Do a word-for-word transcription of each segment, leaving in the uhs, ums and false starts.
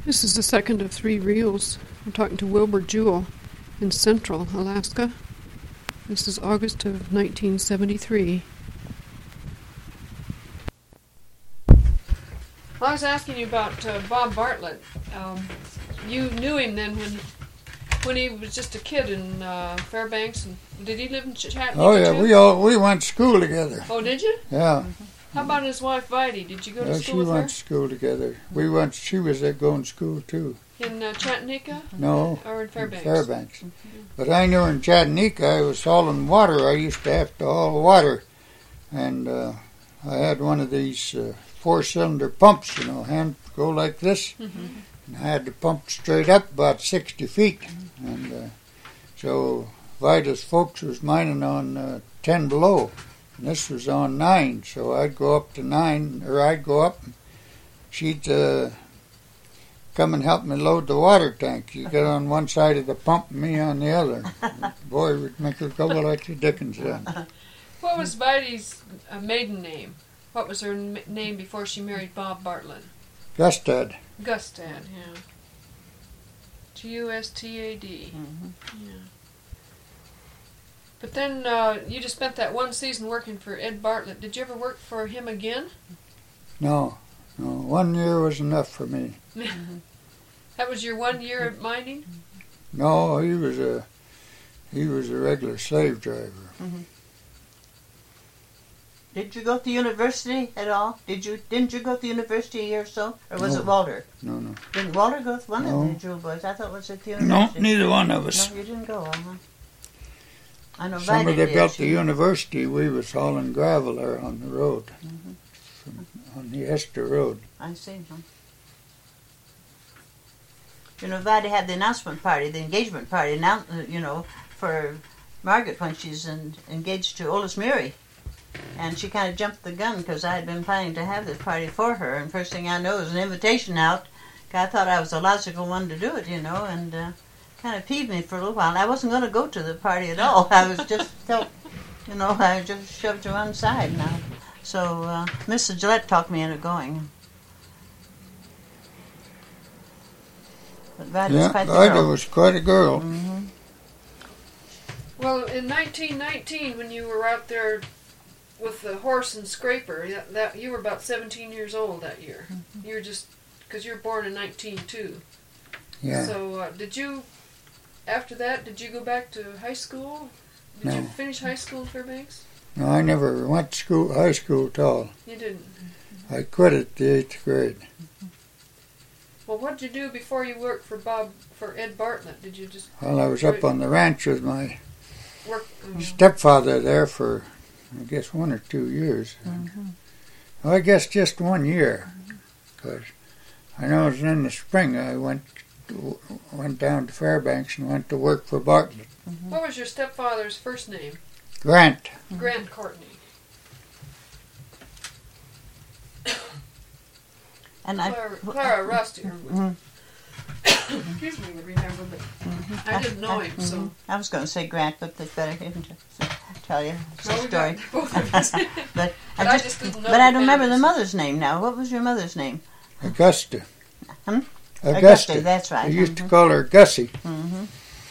This is the second of three reels. I'm talking to Wilbur Jewell in Central Alaska. This is August of nineteen seventy-three. I was asking you about uh, Bob Bartlett. Um, you knew him then when when he was just a kid in uh, Fairbanks. And did he live in Ch- Chattanooga? Oh yeah, too? we all we went to school together. Oh, did you? Yeah. How about his wife, Videy? Did you go to Yeah, school she with went her? to school together. We went. She was there going to school too. In uh, Chattanooga? No, Or in Fairbanks? Fairbanks. But I knew in Chattanooga I was hauling water. I used to have to haul water, and uh, I had one of these uh, four-cylinder pumps. You know, hand go like this, Mm-hmm. and I had to pump straight up about sixty feet, and uh, so Vida's folks was mining on uh, ten below. And this was on nine, so I'd go up to nine, or I'd go up, and she'd uh, come and help me load the water tank. You get on one side of the pump, and me on the other. Boy, we'd make her go like the Dickens then. What was Videy's uh, maiden name? What was her m- name before she married Bob Bartlett? Gustad. Gustad, yeah. G U S T A D. Mm-hmm. Yeah. But then uh, you just spent that one season working for Ed Bartlett. Did you ever work for him again? No, no, one year was enough for me. That was your one year at mining? No, he was a he was a regular slave driver. Mm-hmm. Did you go to university at all? Did you? Didn't you go to university a year or so, or was No. it Walter? No, no, Didn't Walter go to one No. of the Jewel boys? I thought it was at the no, university. neither one of us. No, you didn't go. Uh-huh. I know. Somebody Vida that built did. the university, we was hauling gravel there on the road, Mhm. from, on the Esther Road. I see. Huh? You know, Vida had the announcement party, the engagement party, annou- uh, you know, for Margaret when she's in, engaged to Olis Murray. And she kind of jumped the gun because I had been planning to have this party for her. And first thing I know, there was an invitation out. I thought I was the logical one to do it, you know, and uh, kind of peeved me for a little while. I wasn't going to go to the party at all. I was just felt, you know, I just shoved to one side now. So uh, Missus Gillette talked me into going. But Vida was Yeah, quite the Vida girl. was quite a girl. Mm-hmm. Well, in nineteen nineteen, when you were out there with the horse and scraper, that, that you were about seventeen years old that year. Mm-hmm. You were just, because you were born in nineteen two. Yeah. So uh, did you, after that, did you go back to high school? Did you No. finish high school in Fairbanks? No, I never went to school, high school at all. You didn't. I quit at the eighth grade. Well, what did you do before you worked for Bob, for Ed Bartlett? Did you just While I was up on the ranch with my work? Um, stepfather there for, I guess, one or two years. Mm-hmm. Well, I guess just one year, because I know it was in the spring I went to, went down to Fairbanks and went to work for Bartlett. Mm-hmm. what was your stepfather's first name? Grant. Grant Courtney. And I, Clara, Clara Rust. or- Mhm. Excuse me, I remember, but I didn't know him, so. Mhm. I was going to say Grant, but it's better him to tell you No, the we story. got both of us. But But I I just, just didn't know but I the don't remember the families. mother's name now. What was your mother's name? Augusta. Hmm? Augusta. That's right. I used to Mhm. call her Gussie. Mm-hmm.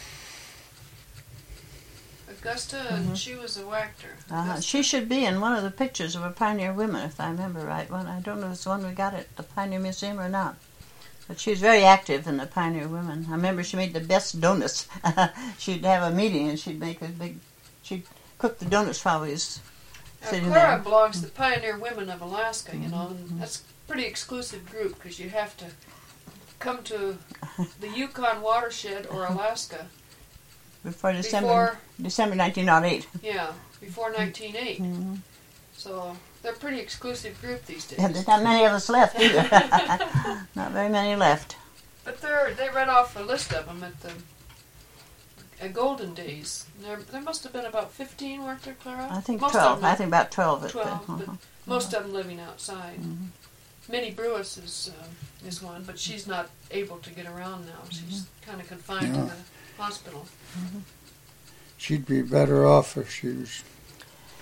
Augusta, and she was a whacker. Uh-huh. She should be in one of the pictures of a Pioneer Women, if I remember right. One, I don't know if it's the one we got at the Pioneer Museum or not. But she was very active in the Pioneer Women. I remember she made the best donuts. She'd have a meeting and she'd make a big, she'd cook the donuts while we was Now, sitting Clara there. belongs to the Pioneer Women of Alaska, you know, and that's a pretty exclusive group because you have to come to the Yukon watershed or Alaska Before December, before, December nineteen oh eight. yeah, before nineteen oh eight. Mm-hmm. So they're a pretty exclusive group these days. Yeah, there's not many of us left either. Not very many left. But they're, they read off a list of them at the uh, Golden Days. There, there must have been about fifteen, weren't there, Clara? I think Most twelve. Of them, I think about twelve. At twelve, the, but uh-huh. most of them living outside. Mhm. Minnie Brewis is uh, is one, but she's not able to get around now. She's kind of confined Yeah. to the hospital. She'd be better off if she was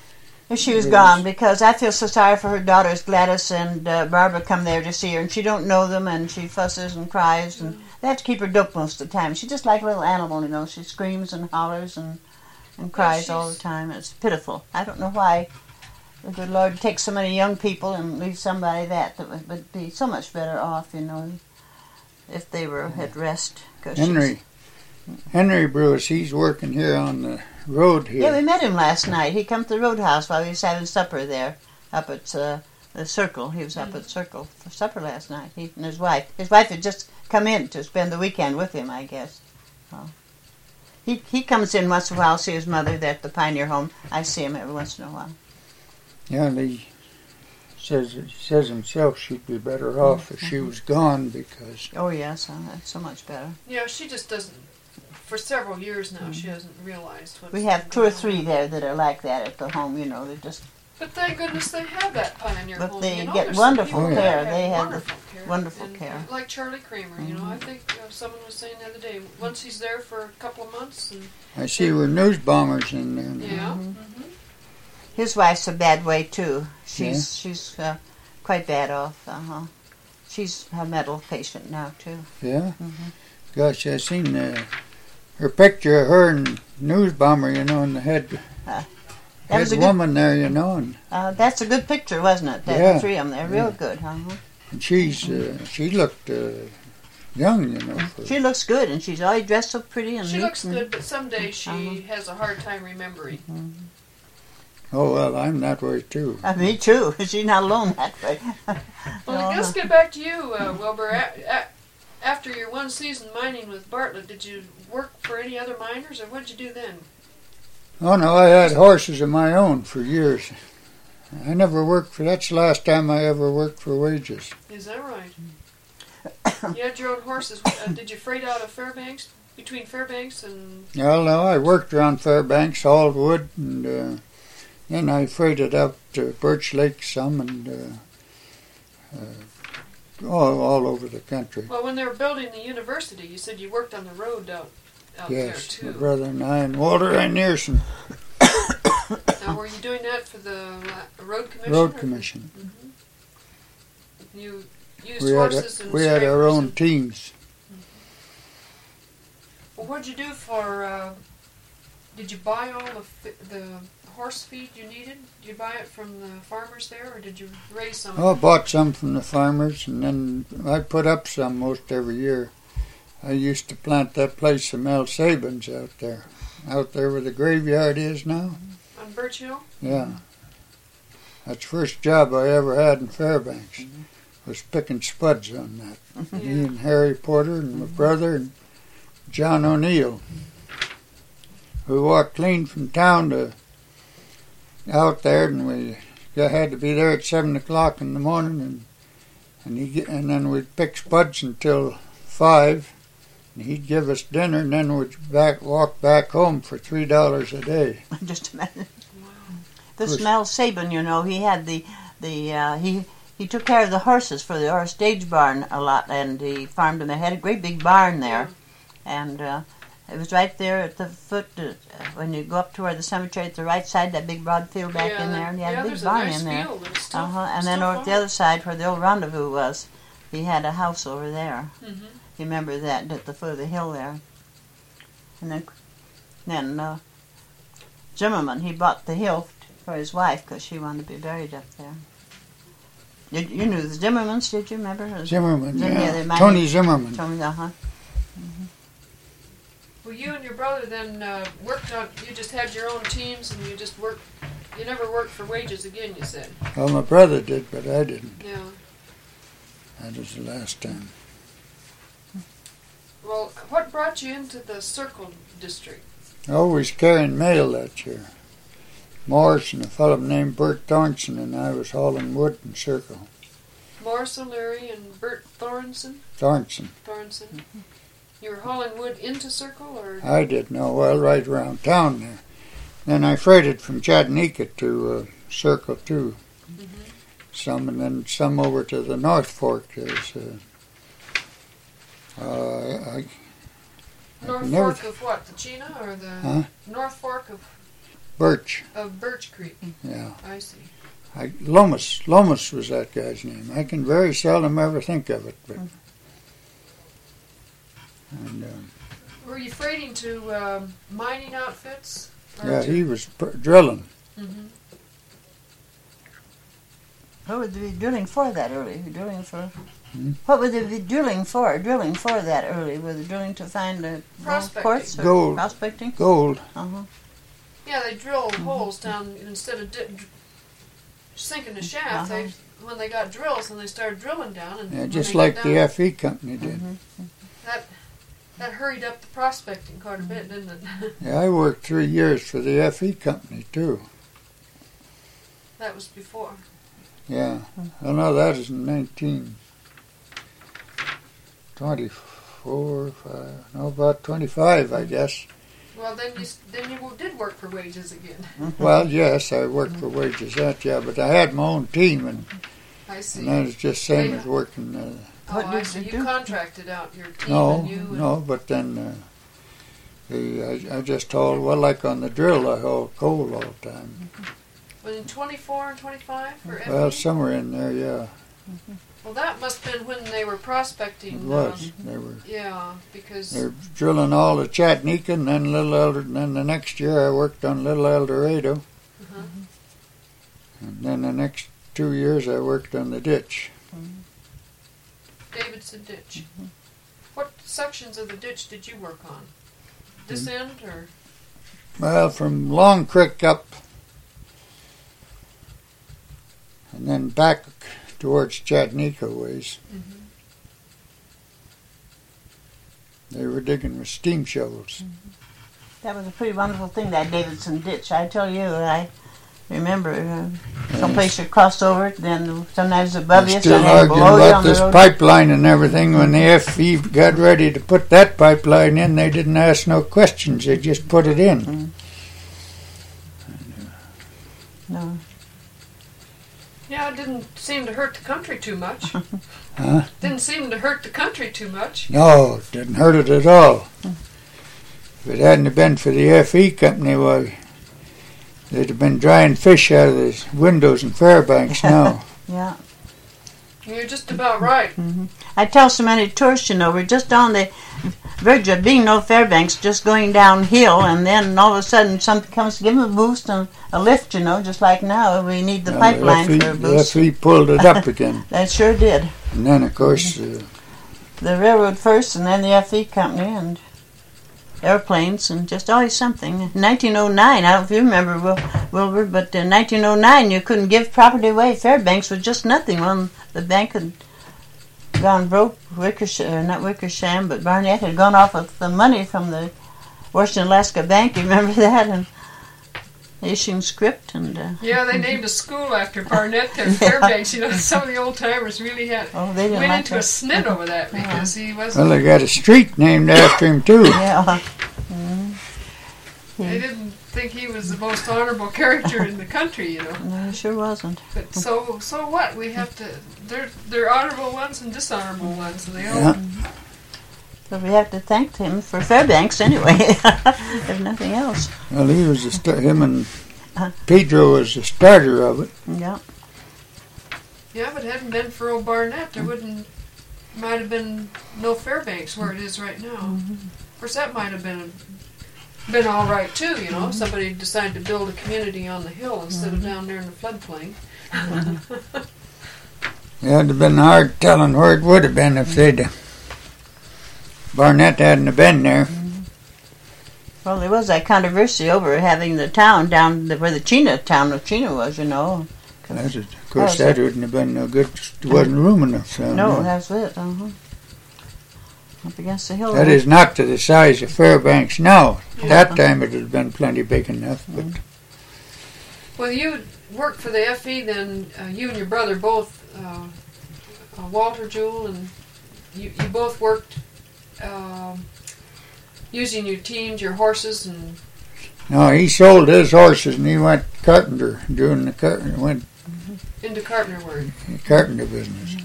If she was It gone, was- because I feel so sorry for her daughters, Gladys and uh, Barbara, come there to see her, and she don't know them, and she fusses and cries, and they have to keep her doped most of the time. She's just like a little animal, you know. She screams and hollers and and cries all the she's- time. It's pitiful. I don't know why the good Lord takes so many young people and leaves somebody that that would, would be so much better off, you know, if they were at rest. 'Cause she's- Henry, Henry Bruce, he's working here on the road here. Yeah, we met him last night. He come to the roadhouse while we was having supper there, up at uh, the Circle. He was up at Circle for supper last night. He and his wife. His wife had just come in to spend the weekend with him, I guess. So he he comes in once in a while, see his mother there at the Pioneer Home. I see him every once in a while. Yeah, and he says he says himself she'd be better off if she was gone because Oh yes, uh, that's so much better. Yeah, she just doesn't. For several years now, she hasn't realized what. We have two or three there that are like that at the home. You know, they just But thank goodness they have that Pioneer But home. they you know, get there's some wonderful people care. that They have the wonderful care. wonderful And, care. Like Charlie Kramer, you know. I think uh, someone was saying the other day, once he's there for a couple of months, and I see we're news bombers in there. now. yeah, Mm-hmm. his wife's a bad way too. She's she's uh, quite bad off. Uh huh. She's a mental patient now too. Yeah? Mhm. Gosh, I seen uh, her picture of her and news bomber, you know, and the head, That head was a good. woman there, you know, and, Uh, that's a good picture, wasn't it? That, Yeah. The three of them. They're real Yeah. good. Huh? and she's uh, she looked uh, young, you know. For, She looks good, and she's always dressed so pretty and she neat looks and- good, but some days she Uh-huh. has a hard time remembering. oh well, I'm that way too. Uh, me too. She's not alone that way. Well, No, let's get back to you, uh, Wilbur. A- a- after your one season mining with Bartlett, did you work for any other miners, or what did you do then? Oh no, I had horses of my own for years. I never worked for. That's the last time I ever worked for wages. Is that right? You had your own horses. Uh, did you freight out of Fairbanks, between Fairbanks and... Well, no, I worked around Fairbanks, hauled wood, and uh, then I freighted up to Birch Lake some, and uh, uh, all, all over the country. Well, when they were building the university, you said you worked on the road out, out Yes, there, my too. brother and I, and Walter Anderson, Now, were you doing that for the uh, road commission? Road or- Commission. You used We had, horses a, and we had our scrapers own and- teams. Well, what'd you do for? Uh, did you buy all the fi- the horse feed you needed? Did you buy it from the farmers there, or did you raise some? Oh, I bought some from the farmers, and then I put up some most every year. I used to plant that place of Mel Sabin's out there, out there where the graveyard is now. On Birch Hill? Yeah. That's the first job I ever had in Fairbanks, was picking spuds on that. Yeah. Me and Harry Porter and my brother and John O'Neill. We walked clean from town to out there, and we had to be there at seven o'clock in the morning, and and he get, and then we'd pick spuds until five, and he'd give us dinner, and then we'd back walk back home for three dollars a day. Just a minute. Wow. This Course. Mel Sabin, you know, he had the the uh, he he took care of the horses for the our stage barn a lot, and he farmed them. They had a great big barn there, and uh, it was right there at the foot uh, when you go up to where the cemetery at the right side, that big broad field back yeah, in there, and he had yeah, a big there's barn a nice in there. field. It's still, Uh huh. And then still over at the other side, where the old rendezvous was, he had a house over there. Mm-hmm. You remember that at the foot of the hill there. And then, then uh, Zimmerman, he bought the hill for his wife because she wanted to be buried up there. You, you knew the Zimmermans, did you remember? Zimmerman, Zim- yeah, yeah. they might Tony have- Zimmerman. Told me that, huh? Well, you and your brother then uh, worked on. You just had your own teams, and you just worked. You never worked for wages again. You said. Well, my brother did, but I didn't. Yeah. That was the last time. Well, what brought you into the Circle district? Always carrying mail that year. Morris and a fellow named Bert Thornton and I was hauling wood in Circle. Morris O'Leary and Bert Thornson. Thornton. Thornson. You were hauling wood into Circle, or I did know well right around town there. Then I freighted from Chattanooga to uh, Circle too. Mhm. Some, and then some over to the North Fork. There's uh, uh, I, North never- Fork of what? The Chena or the Huh? North Fork of? Birch. Of Birch Creek. Yeah. I see. I, Lomas. Lomas was that guy's name. I can very seldom ever think of it. But, and, um, Were you freighting to um, mining outfits? Or yeah, to- he was pr- drilling. Mhm. What would they be drilling for that early? Drilling for. Hmm? What would they be drilling for? Drilling for that early? Were they drilling to find the Prospecting. quartz or Gold. prospecting? Gold. Uh-huh. Yeah, they drill holes down instead of di- dr- sinking the shaft. Uh-huh. They when they got drills and they started drilling down, and Yeah, when just they like got the down, F E company did. that that hurried up the prospecting quite a bit, didn't it? Yeah, I worked three years for the F E company too. That was before. Yeah. Oh no, that is in nineteen twenty-four, five, no, about twenty-five, I guess. Well, then you s- then you did work for wages again. Well, yes, I worked for wages that, yeah, but I had my own team, and, I see. and that is just same as working. Uh, oh, What I did see. you You do? contracted out your team no, and you. And, no, but then uh, the, I, I just hauled, well, like on the drill, I hauled coal all the time. Was in twenty-four and twenty-five for F E? Well, somewhere in there, yeah, Well, that must have been when they were prospecting. it was. Um, They were. yeah, because They're drilling all of Chattanooga, and then Little Elder. And then the next year, I worked on Little El Dorado, uh-huh. and then the next two years, I worked on the ditch. Davidson Ditch. What sections of the ditch did you work on? This end or? Well, from Long Creek up, and then back towards Chattanooga ways. Mhm. They were digging with steam shovels. That was a pretty wonderful thing, that Davidson ditch. I tell you, I remember uh, someplace you crossed over it, then sometimes above They're you, still sometimes arguing below you about on the this road. pipeline and everything. When the F E got ready to put that pipeline in, they didn't ask no questions. They just put it in. Mm. No. Yeah, it didn't seem to hurt the country too much. Huh? Didn't seem to hurt the country too much. No, it didn't hurt it at all. If it hadn't have been for the F E company, well, they'd have been drying fish out of the windows in Fairbanks now. Yeah. You're just about right. hmm I tell so many tourists, you know, we're just on the verge of being no Fairbanks, just going downhill, and then all of a sudden something comes to give them a boost and a lift, you know, just like now. We need the Well, pipeline the for a F E, boost. The F E pulled it up again. That sure did. And then, of course, uh, The railroad first, and then the F E company, and airplanes, and just always something. In nineteen oh nine, I don't know if you remember, Wil- Wilbur, but in nineteen oh nine you couldn't give property away. Fairbanks was just nothing. When the bank had gone broke, Wickersham, uh, not Wickersham, but Barnett had gone off with the money from the Western Alaska Bank. You remember that? And issuing script and uh, Yeah, they named a school after Barnett there in Fairbanks. You know, some of the old timers really had oh, they didn't went like into a that. snit over that because he well, wasn't. they got a street named after him, too. Yeah. They didn't think he was the most honorable character in the country. You know. No, it sure wasn't. But so so what? We have to. There there are honorable ones and dishonorable ones, and they all. Yeah. But we have to thank him for Fairbanks anyway, if nothing else. Well, he was the st- him and Pedro was the starter of it. Yeah. Yeah, if it hadn't been for old Barnett, there wouldn't might have been no Fairbanks where it is right now. Of course, that might have been been all right too. You know, if somebody decided to build a community on the hill instead of down there in the floodplain. It had have been hard telling where it would have been if they'd Barnett hadn't have been there. Well, there was that controversy over having the town down the, where the Chena town of Chena was, you know. That is, of course, That was that wouldn't have been no good. There wasn't room enough. So No, that's it. Uh-huh. Up against the hill. that there. is not to the size of Fairbanks now. Yeah. That time it had been plenty big enough. But Well, you worked for the F E then. Uh, you and your brother both, uh, uh, Walter Jewell, and you, you both worked uh, using your teams, your horses, and no, he sold his horses and he went carpenter, doing the car- went into carpenter work. carpenter business.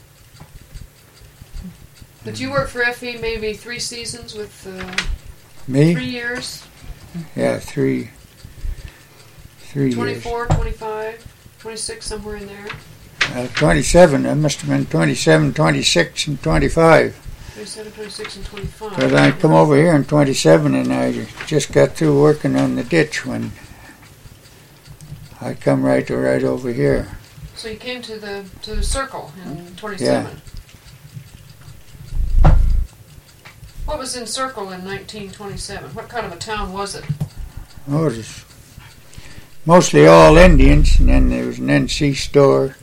But you worked for F E maybe three seasons with uh, Me? three years. Yeah, three. three years. twenty-four, twenty-five, twenty-six, somewhere in there. Uh, twenty-seven. That must have been twenty-seven, twenty-six, and twenty-five. twenty-seven, twenty-six, and twenty-five. But I come over here in twenty-seven, and I just got through working on the ditch when I come right right over here. So you came to the to the circle in twenty-seven. What was in Circle in nineteen twenty-seven? What kind of a town was it? Oh, it was mostly all Indians, and then there was an N C store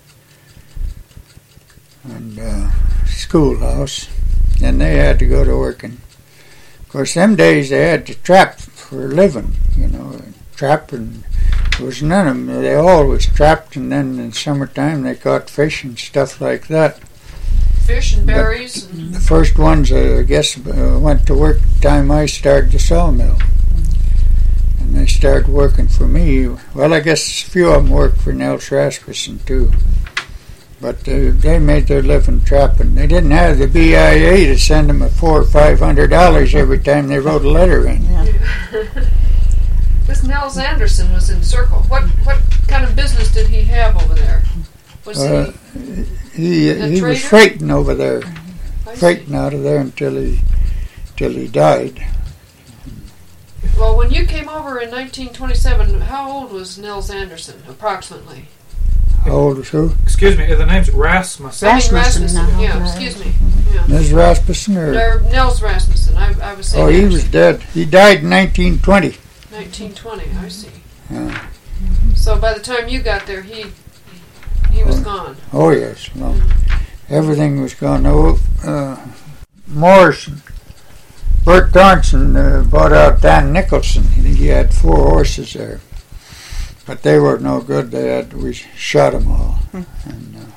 and uh, schoolhouse, and they had to go to work. And of course, them days they had to trap for a living, you know, trap, and there was none of them. They always trapped, and then in summertime they caught fish and stuff like that. Fish and berries. And The first ones, uh, I guess, uh, went to work the time I started the sawmill. And they started working for me. Well, I guess a few of them worked for Nels Rasmussen, too. But uh, they made their living trapping. They didn't have the B I A to send them a four or five hundred dollars every time they wrote a letter in. Yeah. This Nels Anderson was in Circle. What what kind of business did he have over there? Was Uh, He A he was trader? freighting over there, he? I see. freighting out of there until he till he died. Well, when you came over in nineteen twenty-seven, how old was Nels Anderson, approximately? How old was who? Excuse me, the name's Rasmussen. I mean, Rasmussen, Rasmussen. no, Yeah, no. excuse me. Yeah. Miz Rasmussen? Or? Or Nels Rasmussen. I, I was saying. Oh, he Anderson. was dead. He died in nineteen twenty. nineteen twenty. I see. Yeah. So by the time you got there, he he was Oh. gone. Oh, yes. Well, everything was gone. Oh, uh, Morrison, Bert Thornton uh, bought out Dan Nicholson. He had four horses there. But they were no good. They had we shot them all. And, uh,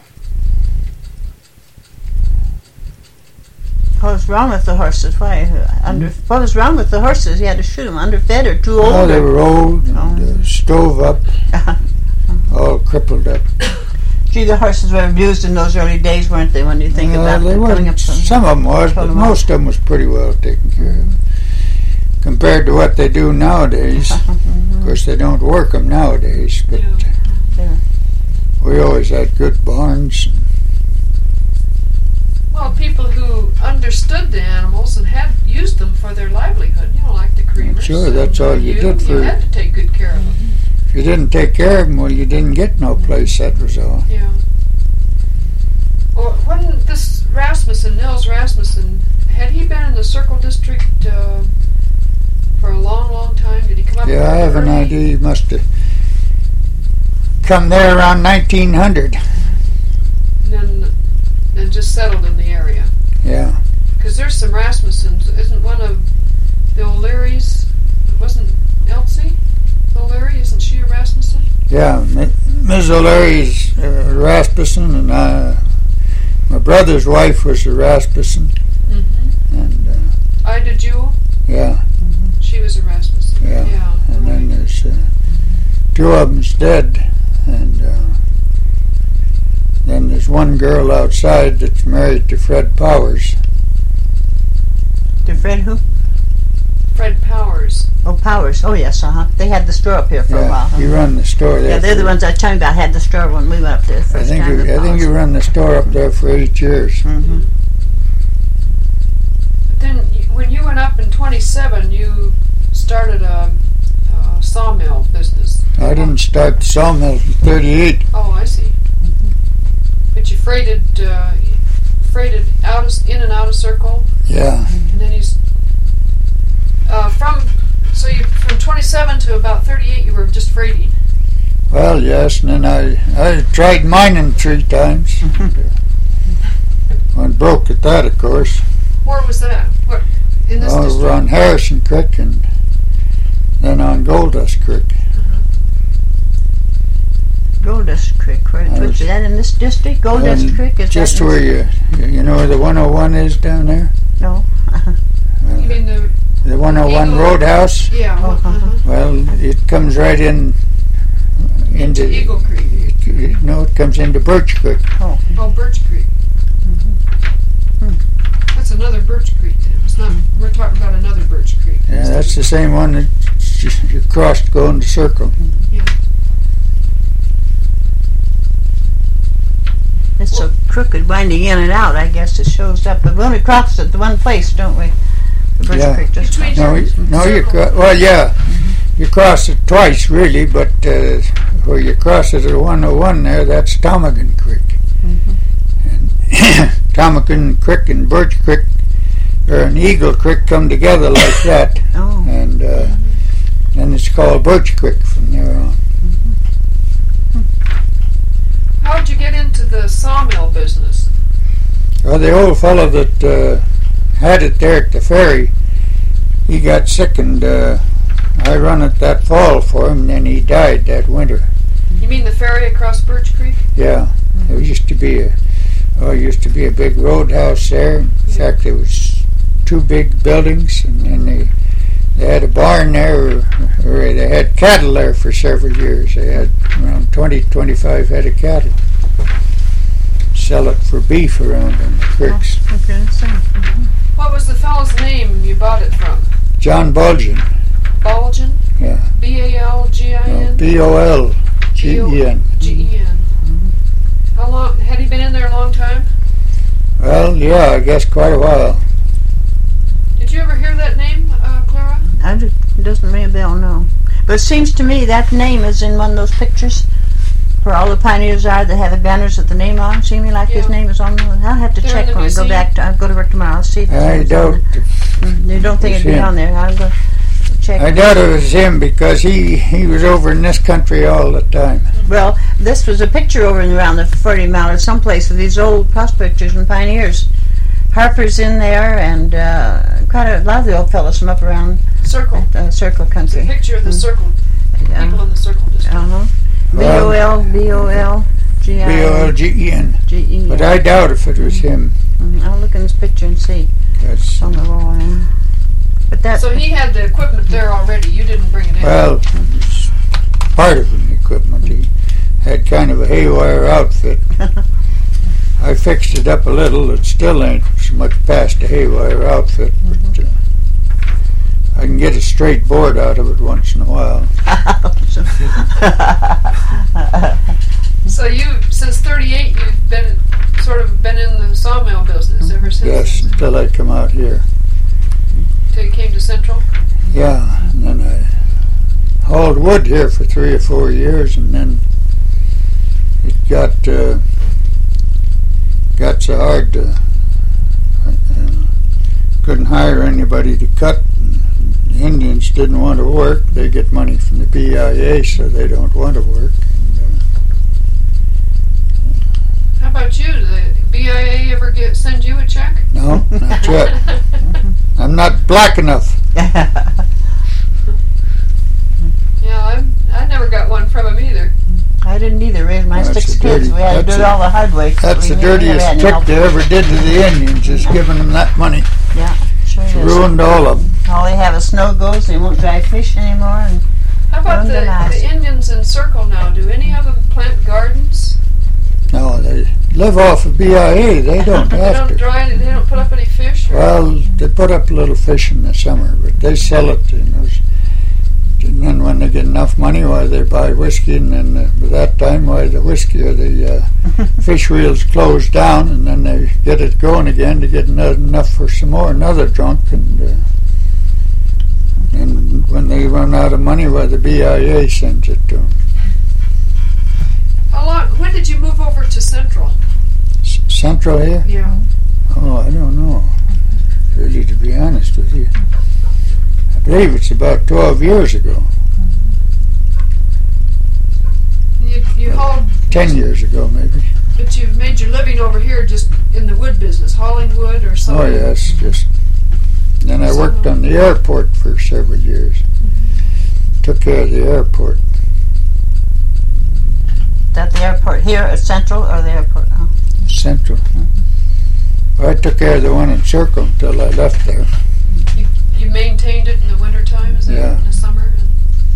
What was wrong with the horses? Why? uh, Under, what was wrong with the horses? You had to shoot them. Underfed or too old? oh, they or- were old and Oh. uh, stove up, all crippled up. Gee, the horses were abused in those early days, weren't they? When you think Uh, about they it, coming weren't, up from some of them was, but Pull 'em out. most of them was pretty well taken care of. Compared to what they do nowadays. Of course, they don't work them nowadays, but Yeah. we always had good barns. Well, people who understood the animals and had used them for their livelihood, you know, like the creamers. Sure, that's and, uh, all you did for- You had to take good care of them. If you didn't take care of them, well, you didn't get no place, that was all. Yeah. Well, wasn't this Rasmussen, Nels Rasmussen, had he been in the Circle District uh, for a long, long time? Did he come up Yeah, I have an early? idea he must have come there around nineteen hundred. And then, then just settled in the area. Yeah, Because there's some Rasmussens. Isn't one of the O'Learys, it wasn't Elsie O'Leary? Isn't she a Rasmussen? yeah. Miz O'Leary's uh, Rasmussen, and uh, my brother's wife was a Rasmussen, Mm-hmm. and uh, Ida Jewell, yeah, she was a Rasmussen. Yeah, Yeah. and then right. there's uh, two of them's dead, and uh, then there's one girl outside that's married to Fred Powers. To Fred who? Fred Powers. Oh, Powers. Oh, yes, uh-huh. They had the store up here for a Yeah, while. he huh? run the store there. Yeah, they're the for- ones I was talking about had the store when we went up there the I first think time. he, the I think he Powers. run the store up there for eight years. Mm-hmm. But then you, when you went up in twenty-seven, you started a, a sawmill business. I didn't start the sawmill in thirty-eight. Oh, I see. But you freighted, uh, freighted out of, in and out of Circle, Yeah, and then you s- uh, from so you from twenty-seven to about thirty-eight, you were just freighting. well, yes, and then I I tried mining three times. Went broke at that, of course. Where was that? What in this Over district? on Harrison Creek and then on Gold Dust Creek. Gold Dust Creek. Where, I which, was- is that in this district? Gold Dust Um, Creek? Is Just that in where you, you know where the one oh one is down there? No. You Uh, mean the the one oh one Eagle- Roadhouse? yeah? Oh, uh-huh. uh-huh. Well, it comes right in Into Eagle Creek. It, it- no, it comes into Birch Creek. Oh. Oh, Birch Creek. Hmm. That's another Birch Creek. Then. It's not. We're talking about another Birch Creek. Yeah, that's the same one that you crossed going to Circle. crooked, winding in and out. I guess it shows up, but we only cross at the one place, don't we? The Birch Yeah. Creek just Between No, you- no, you cro- well, yeah, you cross it twice really, but uh, where you cross it at one oh one there, that's Tomagon Creek. And Tomagon Creek and Birch Creek, or an Eagle Creek, come together like that, Oh, and uh, then it's called Birch Creek from there on. How'd you get into the sawmill business? Well, the old fellow that uh, had it there at the ferry, he got sick, and uh, I run it that fall for him, and then he died that winter. You mean the ferry across Birch Creek? Yeah, there used to be a, oh, it used to be a big roadhouse there. In fact, there was two big buildings, and then they they had a barn there, or, or they had cattle there for several years. They had around twenty, twenty-five head of cattle. Sell it for beef around in the creeks. okay. So, What was the fellow's name you bought it from? John Bulgin, Baljan? yeah, B A L G I N? B O L G E N. G E N. How long, had he been in there a long time? Well, yeah, I guess quite a while. Did you ever hear that name, uh, Clara? I just, it doesn't ring a bell, no. But it seems to me that name is in one of those pictures where all the pioneers are that have the banners with the name on. Seem me like his Yeah. name is on. I'll have to They're in check the when we go museum? back. To, I'll go to work tomorrow. I'll see if his I name's on doubt. there. Mm, You don't think it'd be Museum. on there? I'll go check. I doubt it was him because he he was over in this country all the time. Well, this was a picture over and around the Forty Mile or someplace of these old prospectors and pioneers. Harper's in there, and uh, quite a lot of the old fellows from up around Circle. uh, Circle It's a Country. picture of the circle. Yeah. People in the circle district. Uh-huh. B O L B O L G B O L I G E N. G E. But I doubt if it was him. Mm, I'll look in this picture and see. That's, It's on the wall. Yeah. But that. So he had the equipment there already. You didn't bring it in. well, it was part of the equipment. He had kind of a haywire outfit. I fixed it up a little. It still ain't so much past a haywire outfit, but uh, I can get a straight board out of it once in a while. So you, since thirty-eight, you've been sort of been in the sawmill business ever since. Yes, until I come out here. Till you came to Central. Yeah, and then I hauled wood here for three or four years, and then it got uh, got so hard to uh, couldn't hire anybody to cut. And the Indians didn't want to work. They get money from the B I A, so they don't want to work. And, uh, How about you? Did the B I A ever get send you a check? no, not yet. I'm not black enough. Yeah, I I never got one from him either. I didn't either. Raised my That's six a kids. dirty- We had to do that's it a- all the hard way. That's We the never dirtiest had any trick help. they ever did to the Indians, is giving them that money. Yeah, sure It's is. ruined all of them. All they have is snow goes. They won't dry fish anymore. And How about the, Ruined their lives. the Indians in Circle now? Do any of them plant gardens? No, they live off of B I A. They don't They have don't to. dry any, they don't put up any fish? Or? Well, they put up a little fish in the summer, but they sell it in those. And then when they get enough money, why they buy whiskey, and then uh, by that time, why the whiskey or the uh, fish reels close down, and then they get it going again to get eno- enough for some more, another drunk, and uh, and when they run out of money, why the B I A sends it to them. How long? When did you move over to Central? S- Central here? Yeah. Oh, I don't know. Really, to be honest with you. I believe it's about twelve years ago. You you hauled, Ten years ago, maybe. but you've made your living over here just in the wood business, hauling wood or Oh, something. yes, just. Then I worked on the airport for several years. Took care of the airport. is that the airport here at Central or the airport? Oh. Central. Well, I took care of the one in Circle until I left there. You, you maintained it in the wintertime, is it? Yeah. In the summer? And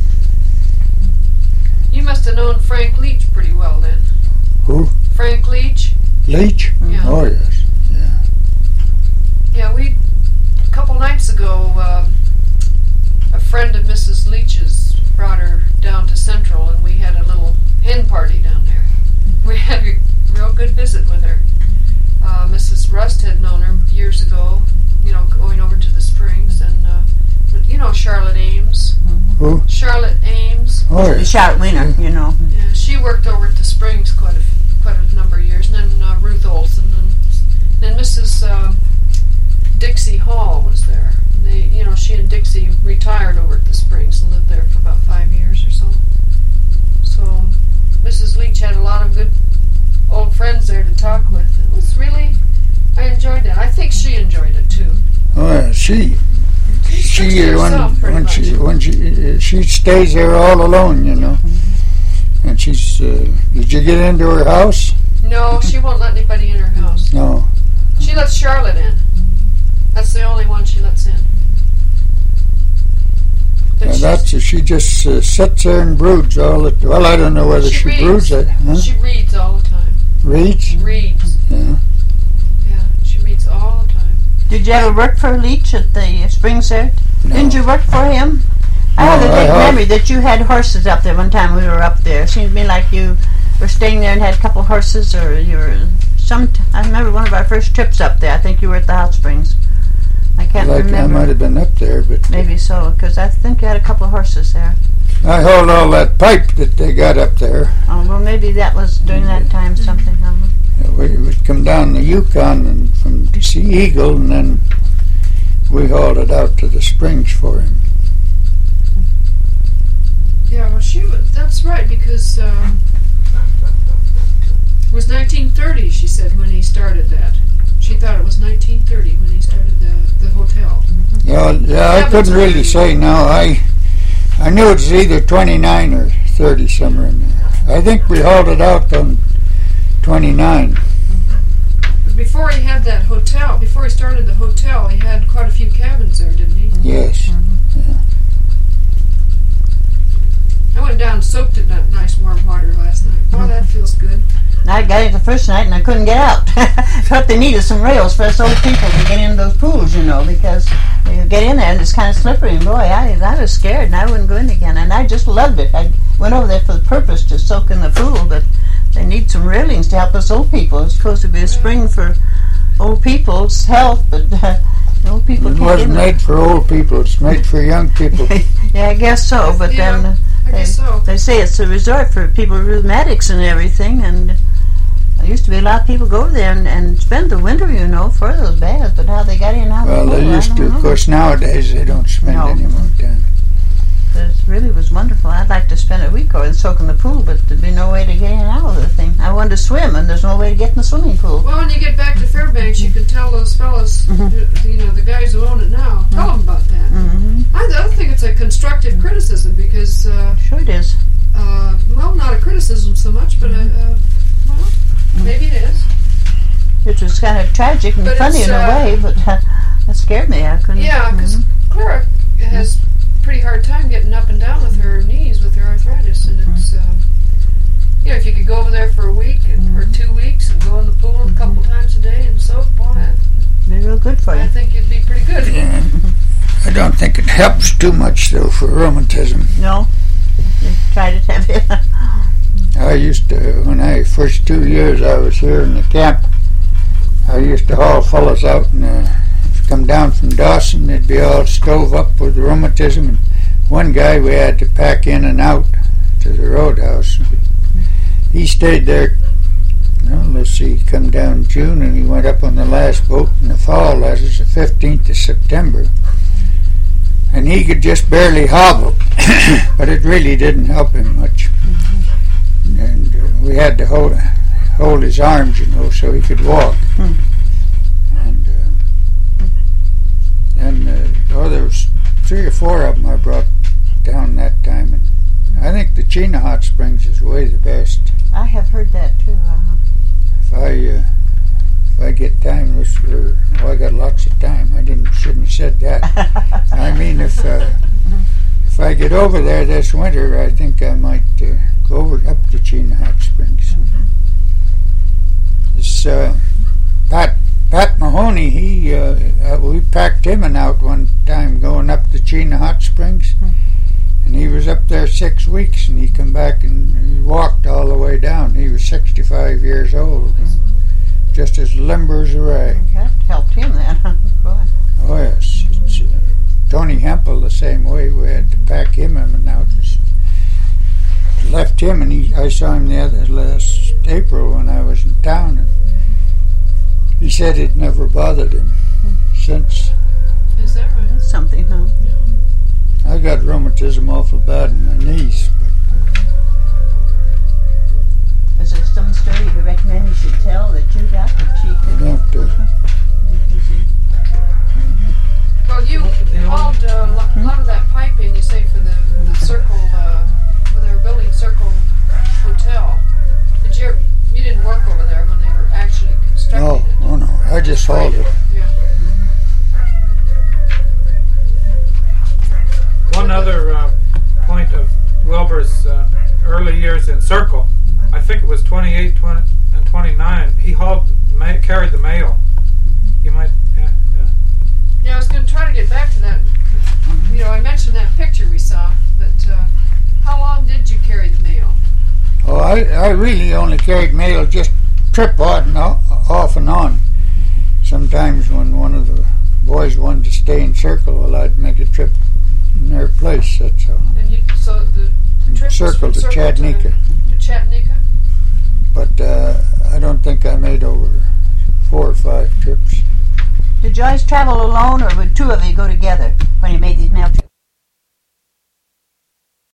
you must have known Frank Leach pretty well then. Who? Frank Leach? Leach? Yeah. Oh, yes. Yeah. Yeah, we, a couple nights ago, um, a friend of Missus Leach's brought her down to Central, and we had a little hen party down there. We had a real good visit with her. uh, Missus Rust had known her years ago, you know, going over to the Springs, and uh, you know Charlotte Ames. Who? Charlotte Ames. Oh, yeah. Charlotte Wiener, you know. Yeah, she worked over at the Springs quite a quite a number of years, and then uh, Ruth Olson, and then Missus Um, Dixie Hall was there. And they, you know, she and Dixie retired over at the Springs and lived there for about five years or so. So Missus Leach had a lot of good old friends there to talk with. It was really, I enjoyed it. I think she enjoyed it too. Oh, yeah, she, She's she, sixty uh, when, herself, pretty when much. she, when she, uh, she stays there all alone, you know. And she's, uh, did you get into her house? No, she won't let anybody in her house. No. She lets Charlotte in. That's the only one she lets in. But And she's- that's, she just uh, sits there and broods all the, well, I don't know whether She she, reads. broods it, huh? She reads all the time. Reads? Reads. Yeah. Yeah, she reads all the time. Did you ever work for Leach at the Springs there? No. Didn't you work for him? I have No, a I big have- memory that you had horses up there one time we were up there. It seemed to me like you were staying there and had a couple horses, or you were some. T- I remember one of our first trips up there. I think you were at the Hot Springs. I can't Like, I remember. might have been up there, but Maybe so, because I think you had a couple of horses there. I hauled all that pipe that they got up there. Oh, well, maybe that was during that time something. Uh, Uh, We would come down the Yukon and from to see Eagle, and then we hauled it out to the Springs for him. Yeah, well, she was, that's right, because uh, it was nineteen thirty, she said, when he started that. She thought it was nineteen thirty when he started the, the hotel. Yeah, yeah, I Yeah, but couldn't it's- really say now. I I knew it was either twenty-nine or thirty, somewhere in there. I think we hauled it out on twenty-nine. But before he had that hotel, before he started the hotel, he had quite a few cabins there, didn't he? Yes. I went down and soaked in that nice warm water last night. Oh, that feels good. And I got in the first night and I couldn't get out. Thought they needed some rails for us old people to get in those pools, you know, because you get in there and it's kind of slippery. And boy, I, I was scared and I wouldn't go in again. And I just loved it. I went over there for the purpose to soak in the pool, but they need some railings to help us old people. It's supposed to be a spring for old people's health, but uh, old people It can't get in wasn't there. made for old people. It's made for young people. Yeah, I guess so, but Yeah, then uh, I they, guess so. they say it's a resort for people with rheumatics and everything, and there used to be a lot of people go over there and, and spend the winter, you know, for those baths, but how they got in, how Well, they they go, I used don't to. know. Of course, nowadays they don't spend No. any more time. But it really was wonderful. I'd like to spend a week over and soak in the pool, but there'd be no way to get in and out of the thing. I wanted to swim, and there's no way to get in the swimming pool. Well, when you get back to Fairbanks, you can tell those fellas, Mm-hmm. you know, the guys who own it now, tell them about that. Mm-hmm. I, I think it's a constructive criticism because, uh, Sure it is. uh, well, not a criticism so much, but a, uh, well, maybe it is. It was kind of tragic and But funny it's, in a uh, way, but uh, that scared me. I couldn't. Yeah, because Mhm. Clara has a pretty hard time getting up and down with her knees with her arthritis, and it's, uh, you know, if you could go over there for a week and, or two weeks and go in the pool a couple times a day and soak, boy, I, It'd be real good for I you. think it'd be pretty good. Yeah. I don't think it helps too much, though, for rheumatism. No? You tried it, have you? I used to, when I first two years I was here in the camp, I used to haul fellas out and uh, come down from Dawson, they'd be all stove up with rheumatism. And one guy we had to pack in and out to the roadhouse. He stayed there, well, let's see, he come down June and he went up on the last boat in the fall, that is the fifteenth of September. And he could just barely hobble, but it really didn't help him much. And uh, we had to hold hold his arms, you know, so he could walk. Hmm. And uh, then, uh, oh, there was three or four of them I brought down that time, and I think the Chena Hot Springs is way the best. I have heard that too. Uh-huh. If I uh, if I get time, this, or, well, I got lots of time. I didn't shouldn't have said that. I mean, if uh, if I get over there this winter, I think I might uh, go over up to Chena Hot Springs. This uh, Pat Pat Mahoney, he uh, uh, we packed him and out one time going up to Chena Hot Springs, and he was up there six weeks, and he come back and he walked all the way down. He was sixty-five years old. just as limber as a rag. That helped him then. Boy. Oh yes. It's, uh, Tony Hempel the same way. We had to pack him in and out. Just left him, and he, I saw him the other last April when I was in town, and he said it never bothered him since. Is that right? That's something, huh? I got rheumatism awful bad in my knees, but Is there some story you recommend you should tell that you got that she I could don't. Uh, Well, you hauled uh, a lot, lot of that piping, you say, for the, the Circle, uh, when they were building Circle Hotel. Did you, you didn't work over there when they were actually constructing no, it? oh no, I just hauled it. Yeah. One other uh, point of Wilbur's uh, early years in Circle, I think it was twenty-eight, twenty, and twenty-nine. He hauled, ma- carried the mail. You might, yeah, yeah. Yeah, I was going to try to get back to that. You know, I mentioned that picture we saw, but uh, how long did you carry the mail? Oh, I, I really only carried mail just trip on and o- off and on. Sometimes when one of the boys wanted to stay in Circle, well, I'd make a trip in their place. That's all. And you, so the trip was Circle from to Circle Chattanooga. To, to Chattanooga? But uh, I don't think I made over four or five trips. Did you always travel alone, or would two of you go together when you made these mail trips?